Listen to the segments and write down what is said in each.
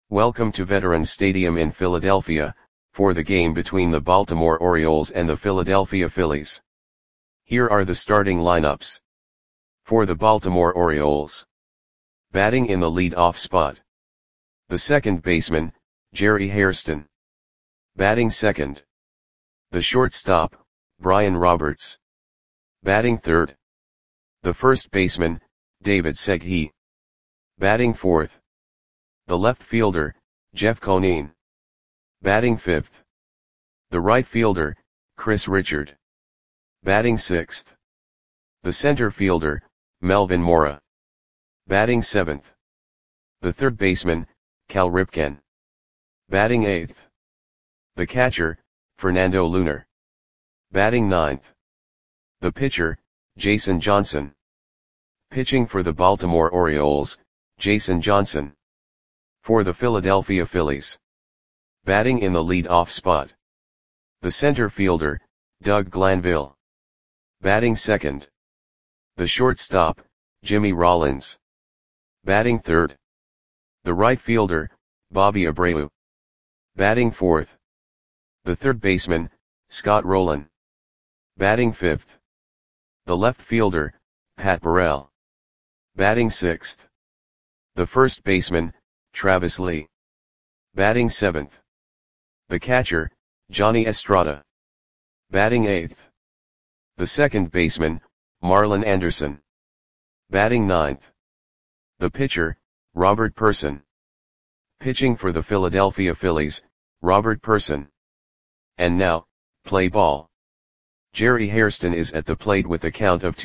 Welcome to Veterans Stadium in Philadelphia, for the game between the Baltimore Orioles and the Philadelphia Phillies. Here are the starting lineups. For the Baltimore Orioles. Batting in the lead-off spot. The second baseman, Jerry Hairston. Batting second. The shortstop, Brian Roberts. Batting third. The first baseman, David Segui. Batting fourth. The left fielder, Jeff Conine. Batting fifth. The right fielder, Chris Richard. Batting sixth. The center fielder, Melvin Mora. Batting seventh. The third baseman, Cal Ripken. Batting eighth. The catcher, Fernando Lunar. Batting ninth. The pitcher, Jason Johnson. Pitching for the Baltimore Orioles, Jason Johnson. For the Philadelphia Phillies. Batting in the lead-off spot. The center fielder, Doug Glanville. Batting second. The shortstop, Jimmy Rollins. Batting third. The right fielder, Bobby Abreu. Batting fourth. The third baseman, Scott Rolen. Batting fifth. The left fielder, Pat Burrell. Batting sixth. The first baseman, Travis Lee. Batting seventh. The catcher, Johnny Estrada. Batting eighth. The second baseman, Marlon Anderson. Batting ninth. The pitcher, Robert Person. Pitching for the Philadelphia Phillies, Robert Person. And now, play ball. Jerry Hairston is at the plate with a count of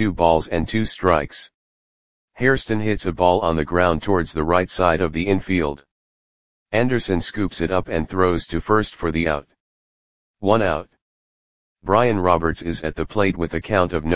2-2. Hairston hits a ball on the ground towards the right side of the infield. Anderson scoops it up and throws to first for the out. 1 out. Brian Roberts is at the plate with a count of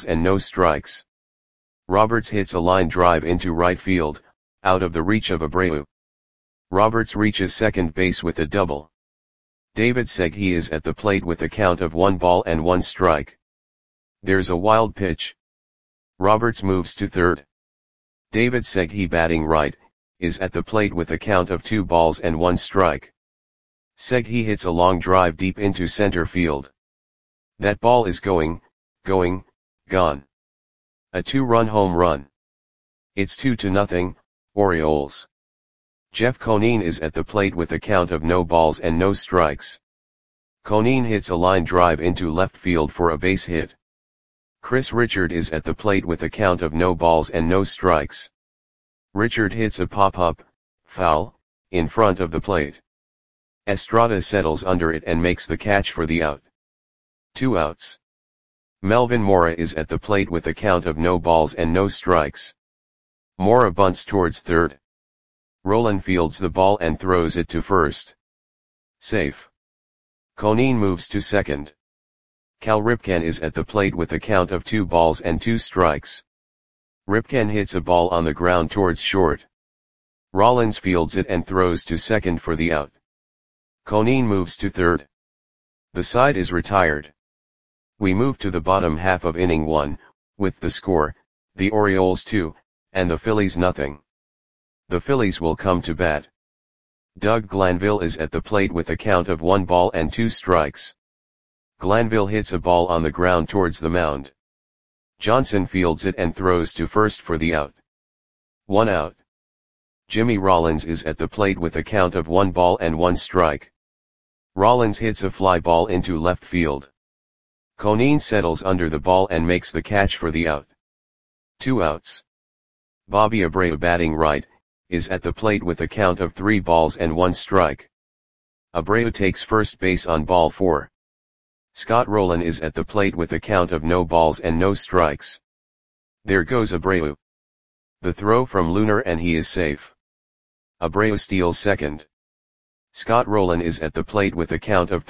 0-0. Roberts hits a line drive into right field, out of the reach of Abreu. Roberts reaches second base with a double. David Segui is at the plate with a count of 1-1. There's a wild pitch. Roberts moves to third. David Segui, batting right, is at the plate with a count of 2-1. Segui hits a long drive deep into center field. That ball is gone. A 2-run home run. It's 2-0, Orioles. Jeff Conine is at the plate with a count of 0-0. Conine hits a line drive into left field for a base hit. Chris Richard is at the plate with a count of 0-0. Richard hits a pop-up, foul, in front of the plate. Estrada settles under it and makes the catch for the out. 2 outs. Melvin Mora is at the plate with a count of 0-0. Mora bunts towards third. Rolen fields the ball and throws it to first. Safe. Conine moves to second. Cal Ripken is at the plate with a count of 2-2. Ripken hits a ball on the ground towards short. Rollins fields it and throws to second for the out. Conine moves to third. The side is retired. We move to the bottom half of inning 1, with the score, the Orioles 2, and the Phillies 0. The Phillies will come to bat. Doug Glanville is at the plate with a count of 1-2. Glanville hits a ball on the ground towards the mound. Johnson fields it and throws to first for the out. 1 out. Jimmy Rollins is at the plate with a count of 1-1. Rollins hits a fly ball into left field. Conine settles under the ball and makes the catch for the out. 2 outs. Bobby Abreu, batting right, is at the plate with a count of 3-1. Abreu takes first base on ball 4. Scott Rolen is at the plate with a count of 0-0. There goes Abreu. The throw from Lunar and he is safe. Abreu steals second. Scott Rolen is at the plate with a count of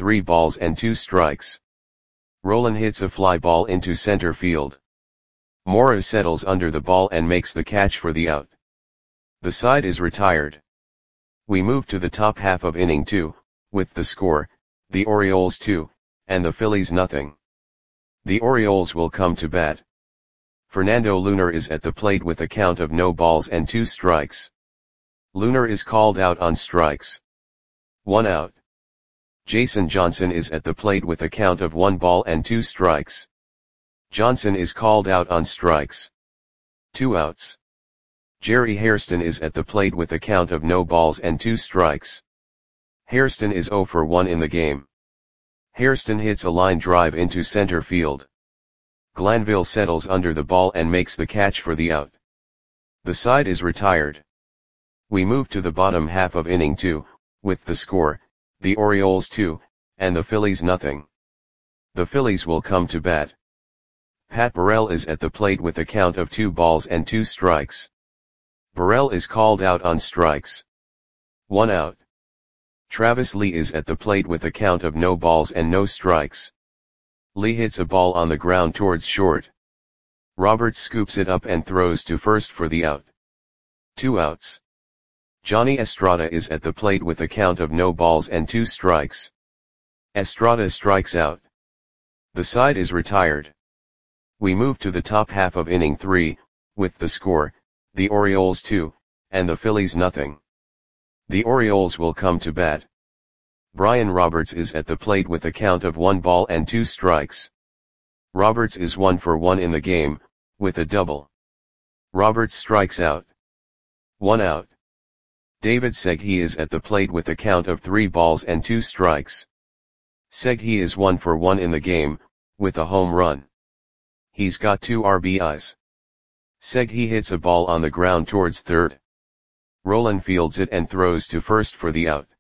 3-2. Rolen hits a fly ball into center field. Mora settles under the ball and makes the catch for the out. The side is retired. We move to the top half of inning 2, with the score, the Orioles 2, and the Phillies 0. The Orioles will come to bat. Fernando Lunar is at the plate with a count of 0-2. Lunar is called out on strikes. 1 out. Jason Johnson is at the plate with a count of 1 ball and 2 strikes. Johnson is called out on strikes. 2 outs. Jerry Hairston is at the plate with a count of no balls and 2 strikes. Hairston is 0 for 1 in the game. Hairston hits a line drive into center field. Glanville settles under the ball and makes the catch for the out. The side is retired. We move to the bottom half of inning 2, with the score, the Orioles 2, and the Phillies nothing. The Phillies will come to bat. Pat Burrell is at the plate with a count of 2 balls and 2 strikes. Burrell is called out on strikes. 1 out. Travis Lee is at the plate with a count of no balls and no strikes. Lee hits a ball on the ground towards short. Roberts scoops it up and throws to first for the out. 2 outs. Johnny Estrada is at the plate with a count of no balls and 2 strikes. Estrada strikes out. The side is retired. We move to the top half of inning 3, with the score, the Orioles 2, and the Phillies nothing. The Orioles will come to bat. Brian Roberts is at the plate with a count of 1 ball and 2 strikes. Roberts is 1 for 1 in the game, with a double. Roberts strikes out. 1 out. David Segui is at the plate with a count of 3 balls and 2 strikes. Segui is 1 for 1 in the game, with a home run. He's got 2 RBIs. Segui hits a ball on the ground towards third. Roland fields it and throws to first for the out.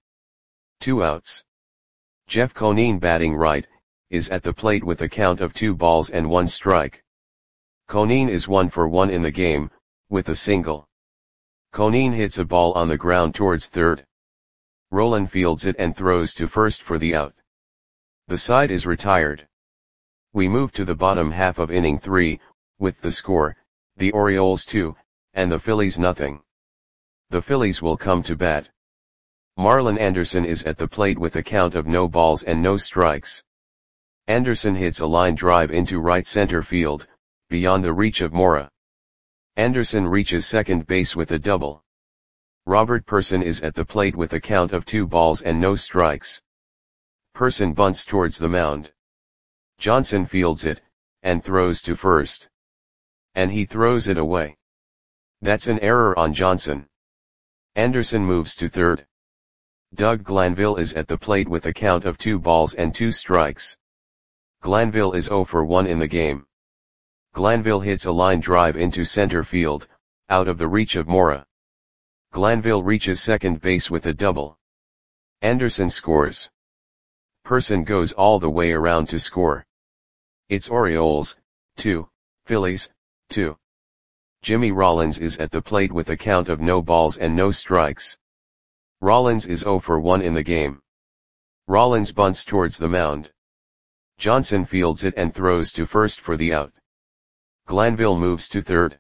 2 outs. Jeff Conine, batting right, is at the plate with a count of 2 balls and 1 strike. Conine is 1 for 1 in the game, with a single. Conine hits a ball on the ground towards third. Roland fields it and throws to first for the out. The side is retired. We move to the bottom half of inning 3, with the score, the Orioles 2, and the Phillies nothing. The Phillies will come to bat. Marlon Anderson is at the plate with a count of no balls and no strikes. Anderson hits a line drive into right center field, beyond the reach of Mora. Anderson reaches second base with a double. Robert Person is at the plate with a count of 2 balls and no strikes. Person bunts towards the mound. Johnson fields it, and throws to first. And he throws it away. That's an error on Johnson. Anderson moves to third. Doug Glanville is at the plate with a count of 2 balls and 2 strikes. Glanville is 0 for 1 in the game. Glanville hits a line drive into center field, out of the reach of Mora. Glanville reaches second base with a double. Anderson scores. Person goes all the way around to score. It's Orioles 2, Phillies 2. Jimmy Rollins is at the plate with a count of no balls and no strikes. Rollins is 0 for 1 in the game. Rollins bunts towards the mound. Johnson fields it and throws to first for the out. Glanville moves to third.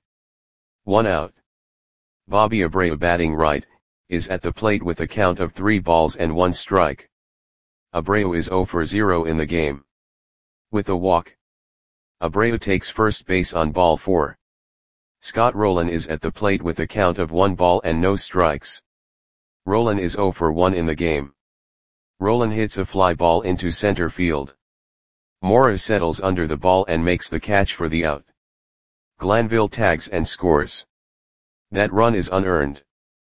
1 out. Bobby Abreu, batting right, is at the plate with a count of 3 balls and 1 strike. Abreu is 0 for 0 in the game. With a walk. Abreu takes first base on ball 4. Scott Rolen is at the plate with a count of 1 ball and no strikes. Rolen is 0 for 1 in the game. Rolen hits a fly ball into center field. Mora settles under the ball and makes the catch for the out. Glanville tags and scores. That run is unearned.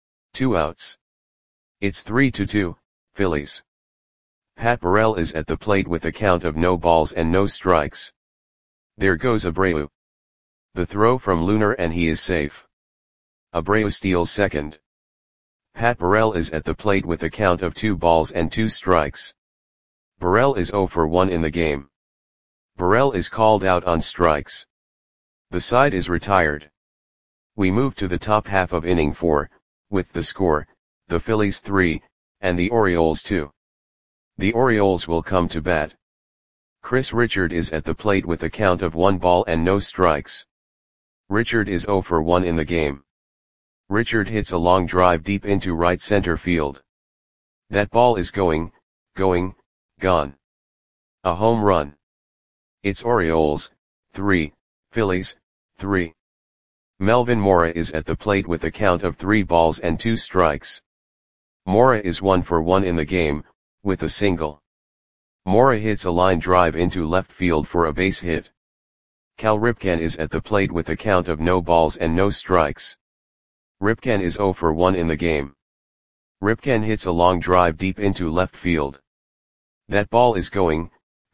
2 outs. It's 3-2, Phillies. Pat Burrell is at the plate with a count of no balls and no strikes. There goes Abreu. The throw from Lunar and he is safe. Abreu steals second. Pat Burrell is at the plate with a count of 2 balls and 2 strikes. Burrell is 0 for 1 in the game. Burrell is called out on strikes. The side is retired. We move to the top half of inning 4, with the score, the Phillies 3, and the Orioles 2. The Orioles will come to bat. Chris Richard is at the plate with a count of 1 ball and no strikes. Richard is 0 for 1 in the game. Richard hits a long drive deep into right center field. That ball is gone. A home run. It's Orioles 3, Phillies 3. Melvin Mora is at the plate with a count of 3 balls and 2 strikes. Mora is 1 for 1 in the game, with a single. Mora hits a line drive into left field for a base hit. Cal Ripken is at the plate with a count of no balls and no strikes. Ripken is 0 for 1 in the game. Ripken hits a long drive deep into left field. That ball is gone.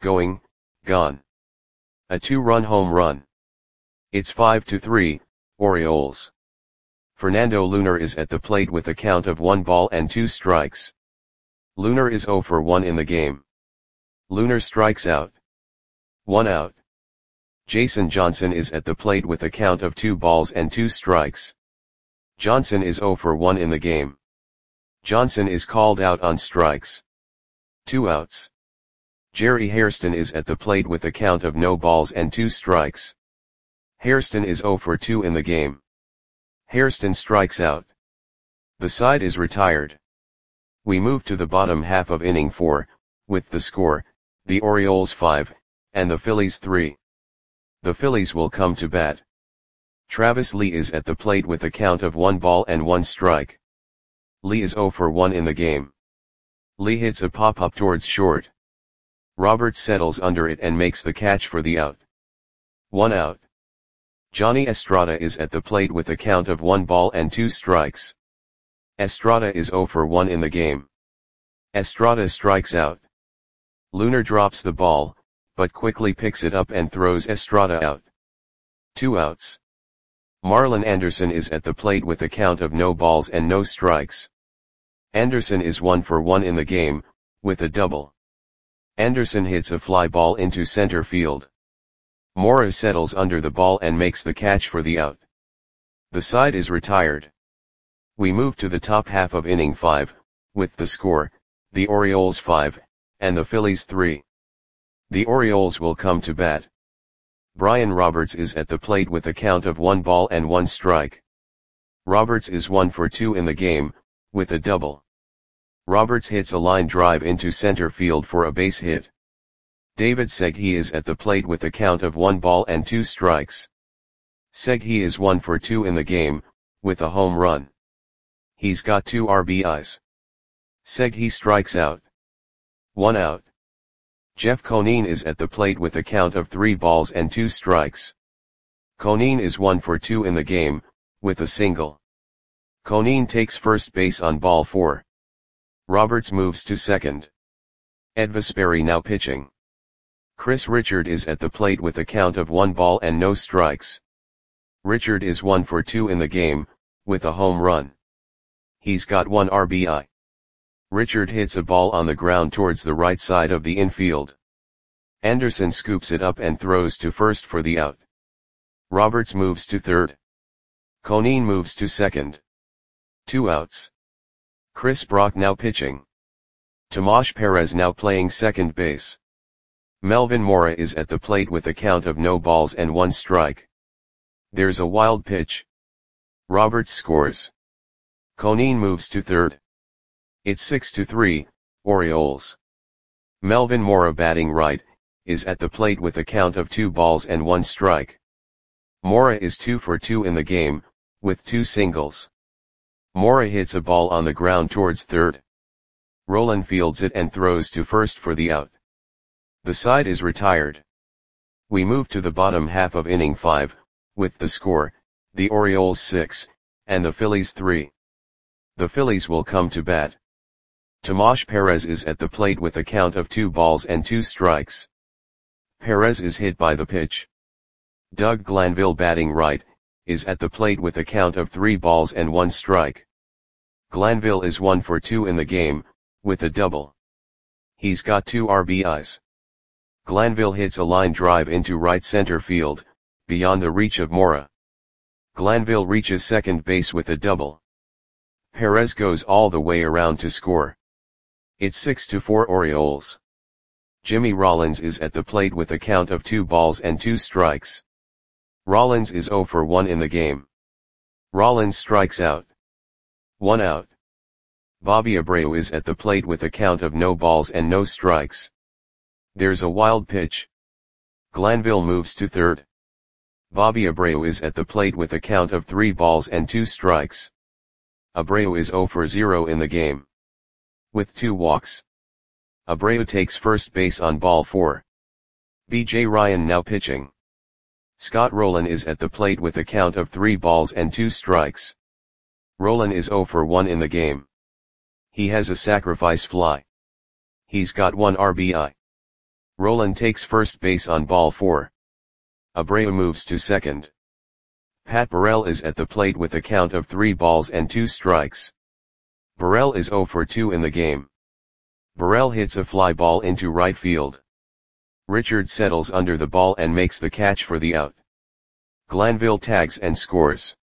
A 2-run home run. It's 5-3, Orioles. Fernando Lunar is at the plate with a count of 1 ball and 2 strikes. Lunar is 0 for 1 in the game. Lunar strikes out. 1 out. Jason Johnson is at the plate with a count of 2 balls and 2 strikes. Johnson is 0 for 1 in the game. Johnson is called out on strikes. 2 outs. Jerry Hairston is at the plate with a count of no balls and 2 strikes. Hairston is 0 for 2 in the game. Hairston strikes out. The side is retired. We move to the bottom half of inning 4, with the score, the Orioles 5, and the Phillies 3. The Phillies will come to bat. Travis Lee is at the plate with a count of 1 ball and 1 strike. Lee is 0 for 1 in the game. Lee hits a pop-up towards short. Roberts settles under it and makes the catch for the out. 1 out. Johnny Estrada is at the plate with a count of 1 ball and 2 strikes. Estrada is 0 for 1 in the game. Estrada strikes out. Lunar drops the ball, but quickly picks it up and throws Estrada out. 2 outs. Marlon Anderson is at the plate with a count of no balls and no strikes. Anderson is 1 for 1 in the game, with a double. Anderson hits a fly ball into center field. Mora settles under the ball and makes the catch for the out. The side is retired. We move to the top half of inning 5, with the score, the Orioles 5, and the Phillies 3. The Orioles will come to bat. Brian Roberts is at the plate with a count of 1 ball and 1 strike. Roberts is 1 for 2 in the game, with a double. Roberts hits a line drive into center field for a base hit. David Segui is at the plate with a count of 1 ball and 2 strikes. Segui is 1 for 2 in the game, with a home run. He's got 2 RBIs. Segui strikes out. 1 out. Jeff Conine is at the plate with a count of 3 balls and 2 strikes. Conine is 1 for 2 in the game, with a single. Conine takes first base on ball 4. Roberts moves to second. Ed Vesperi now pitching. Chris Richard is at the plate with a count of 1 ball and no strikes. Richard is 1 for 2 in the game, with a home run. He's got 1 RBI. Richard hits a ball on the ground towards the right side of the infield. Anderson scoops it up and throws to first for the out. Roberts moves to third. Conine moves to second. 2 outs. Chris Brock now pitching. Tomas Perez now playing second base. Melvin Mora is at the plate with a count of no balls and 1 strike. There's a wild pitch. Roberts scores. Conine moves to third. It's 6-3, Orioles. Melvin Mora batting right, is at the plate with a count of 2 balls and 1 strike. Mora is 2 for 2 in the game, with 2 singles. Mora hits a ball on the ground towards third. Roland fields it and throws to first for the out. The side is retired. We move to the bottom half of inning 5, with the score, the Orioles 6, and the Phillies 3. The Phillies will come to bat. Tomas Perez is at the plate with a count of 2 balls and 2 strikes. Perez is hit by the pitch. Doug Glanville batting right, is at the plate with a count of 3 balls and 1 strike. Glanville is 1 for 2 in the game, with a double. He's got 2 RBIs. Glanville hits a line drive into right center field, beyond the reach of Mora. Glanville reaches second base with a double. Perez goes all the way around to score. It's 6-4 Orioles. Jimmy Rollins is at the plate with a count of 2 balls and 2 strikes. Rollins is 0 for 1 in the game. Rollins strikes out. 1 out. Bobby Abreu is at the plate with a count of no balls and no strikes. There's a wild pitch. Glanville moves to third. Bobby Abreu is at the plate with a count of 3 balls and 2 strikes. Abreu is 0 for 0 in the game. With 2 walks. Abreu takes first base on ball 4. B.J. Ryan now pitching. Scott Rolen is at the plate with a count of 3 balls and 2 strikes. Rolen is 0 for 1 in the game. He has a sacrifice fly. He's got 1 RBI. Rolen takes first base on ball 4. Abreu moves to second. Pat Burrell is at the plate with a count of 3 balls and 2 strikes. Burrell is 0 for 2 in the game. Burrell hits a fly ball into right field. Richard settles under the ball and makes the catch for the out. Glanville tags and scores.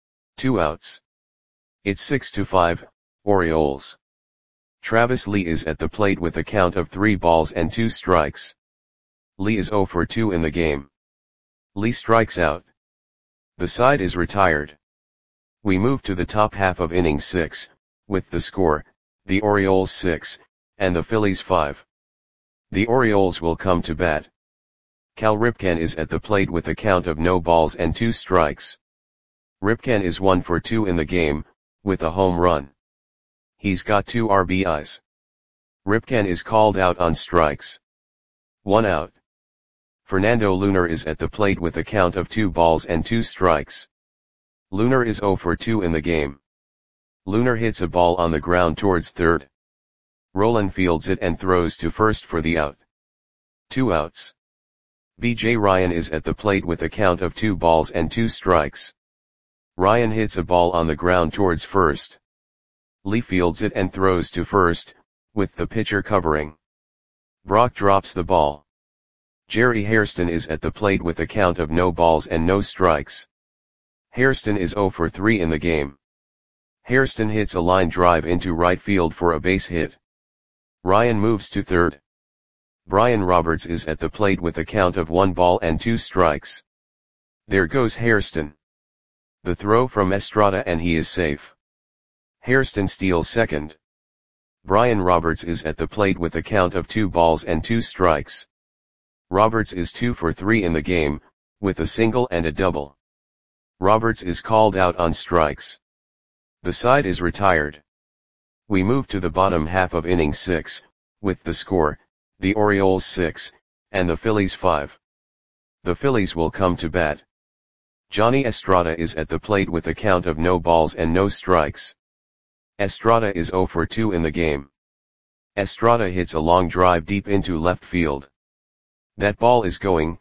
2 outs. It's 6-5, Orioles. Travis Lee is at the plate with a count of 3 balls and 2 strikes. Lee is 0 for 2 in the game. Lee strikes out. The side is retired. We move to the top half of inning 6, with the score, the Orioles 6, and the Phillies 5. The Orioles will come to bat. Cal Ripken is at the plate with a count of no balls and 2 strikes. Ripken is 1 for 2 in the game, with a home run. He's got 2 RBIs. Ripken is called out on strikes. 1 out. Fernando Lunar is at the plate with a count of 2 balls and 2 strikes. Lunar is 0 for 2 in the game. Lunar hits a ball on the ground towards third. Rolen fields it and throws to first for the out. 2 outs. B.J. Ryan is at the plate with a count of 2 balls and 2 strikes. Ryan hits a ball on the ground towards first. Lee fields it and throws to first, with the pitcher covering. Brock drops the ball. Jerry Hairston is at the plate with a count of no balls and no strikes. Hairston is 0 for 3 in the game. Hairston hits a line drive into right field for a base hit. Ryan moves to third. Brian Roberts is at the plate with a count of 1 ball and 2 strikes. There goes Hairston. The throw from Estrada and he is safe. Hairston steals second. Brian Roberts is at the plate with a count of 2 balls and 2 strikes. Roberts is 2 for 3 in the game, with a single and a double. Roberts is called out on strikes. The side is retired. We move to the bottom half of inning 6, with the score, the Orioles 6, and the Phillies 5. The Phillies will come to bat. Johnny Estrada is at the plate with a count of no balls and no strikes. Estrada is 0 for 2 in the game. Estrada hits a long drive deep into left field. That ball is gone.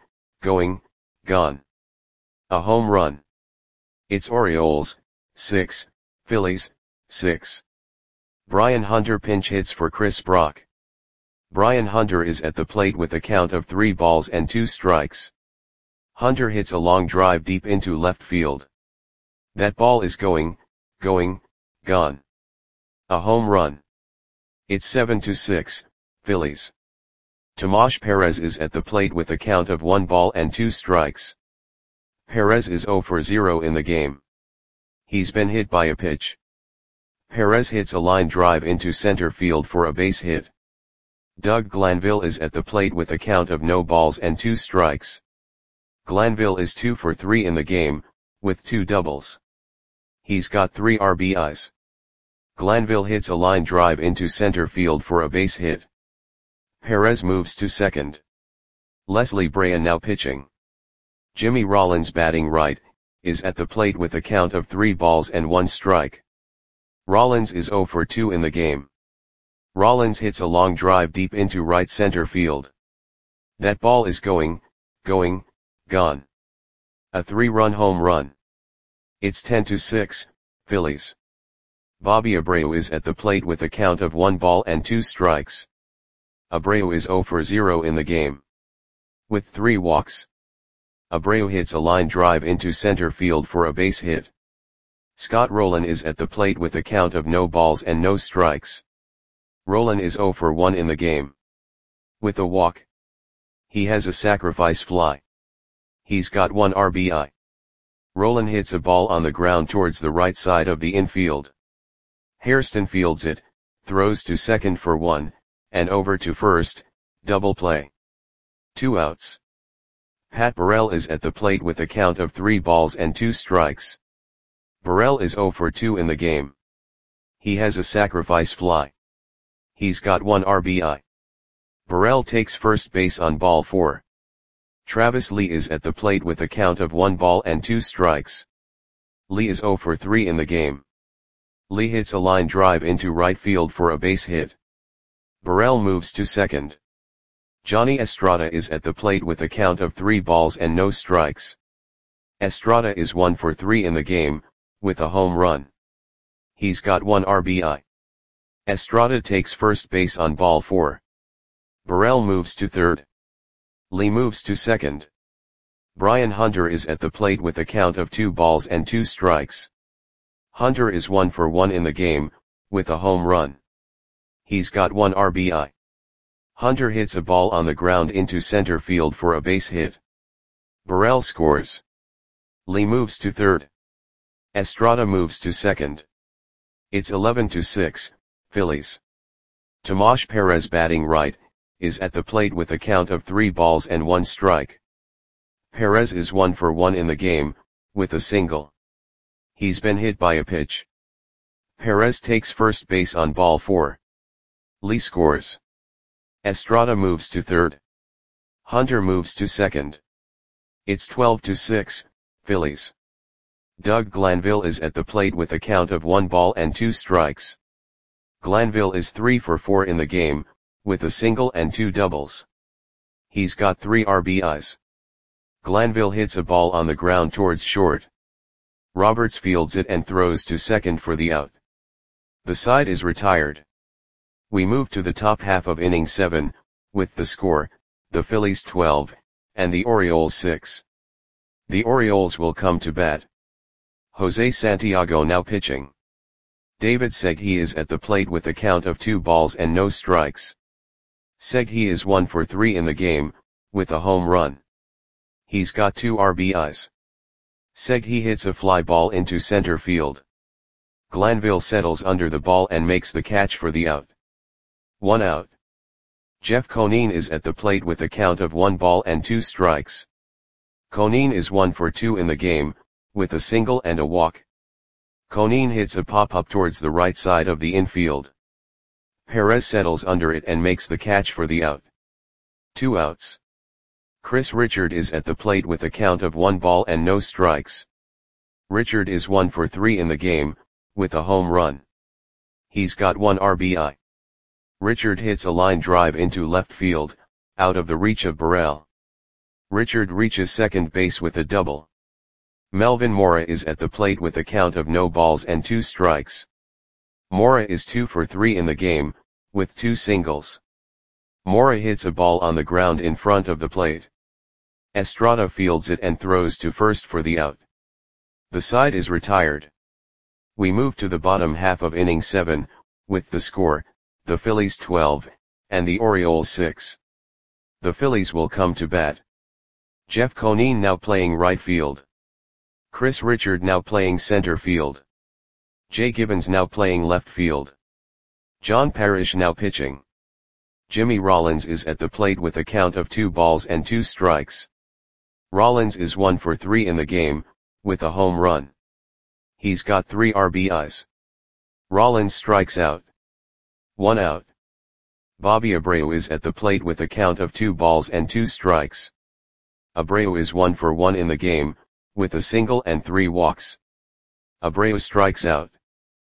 A home run. It's Orioles, 6, Phillies, 6. Brian Hunter pinch hits for Chris Brock. Brian Hunter is at the plate with a count of 3 balls and 2 strikes. Hunter hits a long drive deep into left field. That ball is gone. A home run. It's 7-6, Phillies. Tomasz Perez is at the plate with a count of 1 ball and 2 strikes. Perez is 0 for 0 in the game. He's been hit by a pitch. Perez hits a line drive into center field for a base hit. Doug Glanville is at the plate with a count of no balls and 2 strikes. Glanville is 2 for 3 in the game, with 2 doubles. He's got 3 RBIs. Glanville hits a line drive into center field for a base hit. Perez moves to second. Leslie Brea now pitching. Jimmy Rollins batting right, is at the plate with a count of 3 balls and 1 strike. Rollins is 0 for 2 in the game. Rollins hits a long drive deep into right center field. That ball is gone. A 3-run home run. It's 10-6, Phillies. Bobby Abreu is at the plate with a count of 1 ball and 2 strikes. Abreu is 0 for 0 in the game. With 3 walks. Abreu hits a line drive into center field for a base hit. Scott Rolen is at the plate with a count of no balls and no strikes. Rolen is 0 for 1 in the game. With a walk. He has a sacrifice fly. He's got 1 RBI. Rolen hits a ball on the ground towards the right side of the infield. Hairston fields it, throws to second for 1, and over to first, double play. 2 outs. Pat Burrell is at the plate with a count of 3 balls and 2 strikes. Burrell is 0 for 2 in the game. He has a sacrifice fly. He's got 1 RBI. Burrell takes first base on ball 4. Travis Lee is at the plate with a count of 1 ball and 2 strikes. Lee is 0 for 3 in the game. Lee hits a line drive into right field for a base hit. Burrell moves to second. Johnny Estrada is at the plate with a count of 3 balls and no strikes. Estrada is 1 for 3 in the game, with a home run. He's got 1 RBI. Estrada takes first base on ball 4. Burrell moves to third. Lee moves to second. Brian Hunter is at the plate with a count of 2 balls and 2 strikes. Hunter is 1 for 1 in the game, with a home run. He's got 1 RBI. Hunter hits a ball on the ground into center field for a base hit. Burrell scores. Lee moves to third. Estrada moves to second. It's 11-6, Phillies. Tomas Perez, batting right, is at the plate with a count of 3 balls and 1 strike. Perez is 1 for 1 in the game, with a single. He's been hit by a pitch. Perez takes first base on ball 4. Lee scores. Estrada moves to third. Hunter moves to second. It's 12-6, Phillies. Doug Glanville is at the plate with a count of 1 ball and 2 strikes. Glanville is 3 for 4 in the game, with a single and 2 doubles. He's got 3 RBIs. Glanville hits a ball on the ground towards short. Roberts fields it and throws to second for the out. The side is retired. We move to the top half of inning 7, with the score, the Phillies 12, and the Orioles 6. The Orioles will come to bat. Jose Santiago now pitching. David Segui is at the plate with a count of 2 balls and no strikes. Segui is 1 for 3 in the game, with a home run. He's got 2 RBIs. Segui hits a fly ball into center field. Glanville settles under the ball and makes the catch for the out. 1 out. Jeff Conine is at the plate with a count of 1 ball and 2 strikes. Conine is 1 for 2 in the game, with a single and a walk. Conine hits a pop-up towards the right side of the infield. Perez settles under it and makes the catch for the out. 2 outs. Chris Richard is at the plate with a count of 1 ball and no strikes. Richard is 1 for 3 in the game, with a home run. He's got 1 RBI. Richard hits a line drive into left field, out of the reach of Burrell. Richard reaches second base with a double. Melvin Mora is at the plate with a count of no balls and 2 strikes. Mora is 2 for 3 in the game, with 2 singles. Mora hits a ball on the ground in front of the plate. Estrada fields it and throws to first for the out. The side is retired. We move to the bottom half of inning 7, with the score, the Phillies 12, and the Orioles 6. The Phillies will come to bat. Jeff Conine now playing right field. Chris Richard now playing center field. Jay Gibbons now playing left field. John Parrish now pitching. Jimmy Rollins is at the plate with a count of 2 balls and 2 strikes. Rollins is 1 for 3 in the game, with a home run. He's got 3 RBIs. Rollins strikes out. 1 out. Bobby Abreu is at the plate with a count of 2 balls and 2 strikes. Abreu is 1 for 1 in the game, with a single and 3 walks. Abreu strikes out.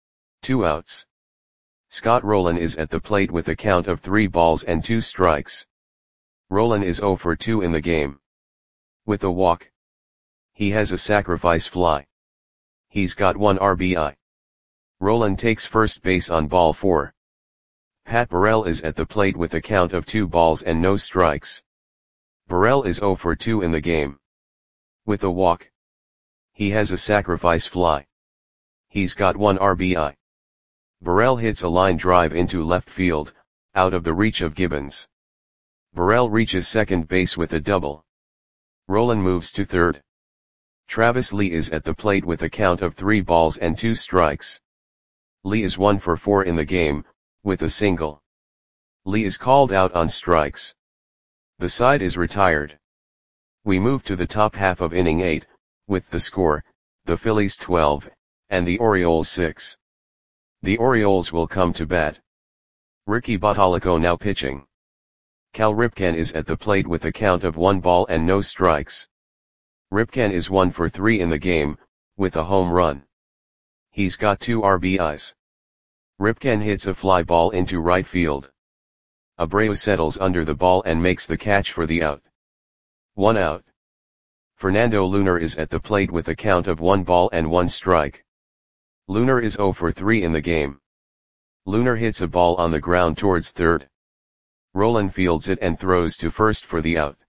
2 outs. Scott Rowland is at the plate with a count of 3 balls and 2 strikes. Rowland is 0 for 2 in the game. With a walk. He has a sacrifice fly. He's got 1 RBI. Rowland takes first base on ball 4. Pat Burrell is at the plate with a count of 2 balls and no strikes. Burrell is 0 for 2 in the game. With a walk. He has a sacrifice fly. He's got 1 RBI. Burrell hits a line drive into left field, out of the reach of Gibbons. Burrell reaches second base with a double. Rowland moves to third. Travis Lee is at the plate with a count of 3 balls and 2 strikes. Lee is 1 for 4 in the game, with a single. Lee is called out on strikes. The side is retired. We move to the top half of inning 8, with the score, the Phillies 12, and the Orioles 6. The Orioles will come to bat. Ricky Bottalico now pitching. Cal Ripken is at the plate with a count of 1 ball and no strikes. Ripken is 1 for 3 in the game, with a home run. He's got 2 RBIs. Ripken hits a fly ball into right field. Abreu settles under the ball and makes the catch for the out. 1 out. Fernando Lunar is at the plate with a count of 1 ball and 1 strike. Lunar is 0 for 3 in the game. Lunar hits a ball on the ground towards third. Rolen fields it and throws to first for the out.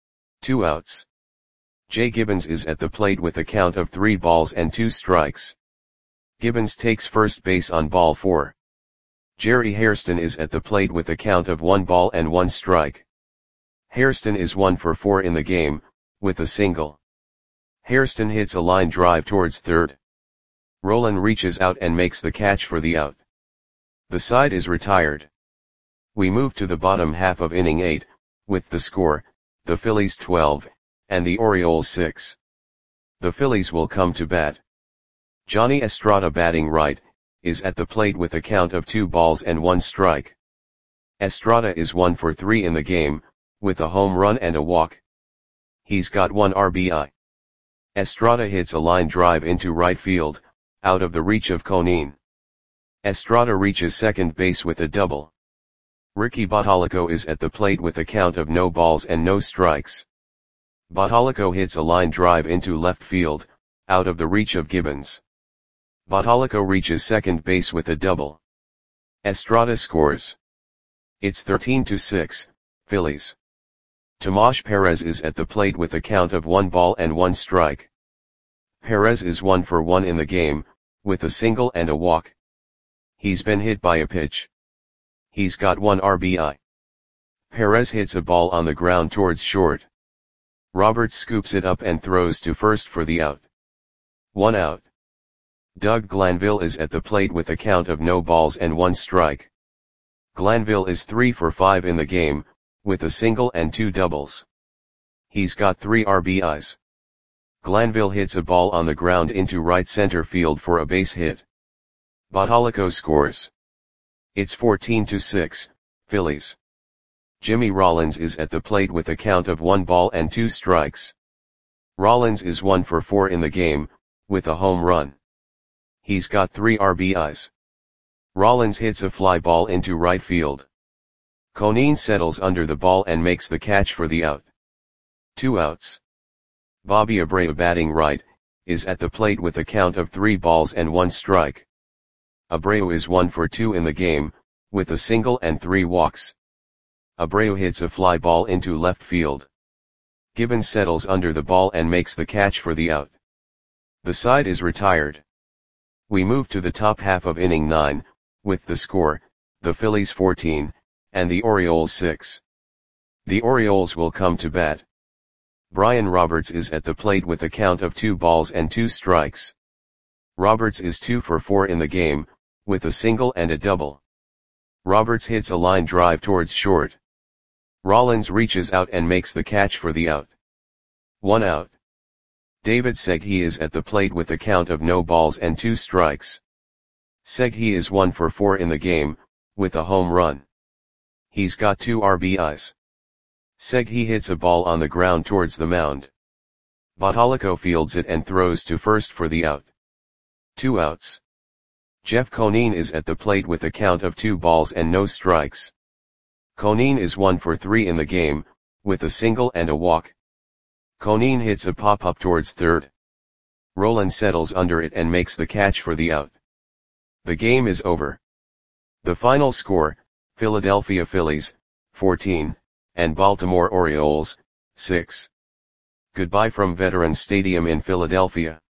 2 outs. Jay Gibbons is at the plate with a count of 3 balls and 2 strikes. Gibbons takes first base on ball 4. Jerry Hairston is at the plate with a count of 1 ball and 1 strike. Hairston is 1 for 4 in the game, with a single. Hairston hits a line drive towards third. Rolen reaches out and makes the catch for the out. The side is retired. We move to the bottom half of inning 8, with the score, the Phillies 12, and the Orioles 6. The Phillies will come to bat. Johnny Estrada, batting right, is at the plate with a count of 2 balls and 1 strike. Estrada is 1 for 3 in the game, with a home run and a walk. He's got 1 RBI. Estrada hits a line drive into right field, out of the reach of Conin. Estrada reaches second base with a double. Ricky Bottalico is at the plate with a count of no balls and no strikes. Bottalico hits a line drive into left field, out of the reach of Gibbons. Bottalico reaches second base with a double. Estrada scores. It's 13-6, Phillies. Tomas Perez is at the plate with a count of 1 ball and 1 strike. Perez is 1 for 1 in the game, with a single and a walk. He's been hit by a pitch. He's got 1 RBI. Perez hits a ball on the ground towards short. Roberts scoops it up and throws to first for the out. 1 out. Doug Glanville is at the plate with a count of no balls and 1 strike. Glanville is 3 for 5 in the game, with a single and 2 doubles. He's got 3 RBIs. Glanville hits a ball on the ground into right center field for a base hit. Bottalico scores. It's 14-6, Phillies. Jimmy Rollins is at the plate with a count of 1 ball and 2 strikes. Rollins is 1 for 4 in the game, with a home run. He's got 3 RBIs. Rollins hits a fly ball into right field. Conin settles under the ball and makes the catch for the out. 2 outs. Bobby Abreu, batting right, is at the plate with a count of 3 balls and 1 strike. Abreu is 1 for 2 in the game, with a single and 3 walks. Abreu hits a fly ball into left field. Gibbons settles under the ball and makes the catch for the out. The side is retired. We move to the top half of inning 9, with the score, the Phillies 14, and the Orioles 6. The Orioles will come to bat. Brian Roberts is at the plate with a count of 2 balls and 2 strikes. Roberts is 2 for 4 in the game, with a single and a double. Roberts hits a line drive towards short. Rollins reaches out and makes the catch for the out. 1 out. David Segui is at the plate with a count of no balls and 2 strikes. Segui is 1 for 4 in the game, with a home run. He's got 2 RBIs. Segui hits a ball on the ground towards the mound. Bottalico fields it and throws to first for the out. 2 outs. Jeff Conin is at the plate with a count of 2 balls and no strikes. Conin is 1 for 3 in the game, with a single and a walk. Conin hits a pop-up towards third. Rolen settles under it and makes the catch for the out. The game is over. The final score, Philadelphia Phillies, 14, and Baltimore Orioles, 6. Goodbye from Veterans Stadium in Philadelphia.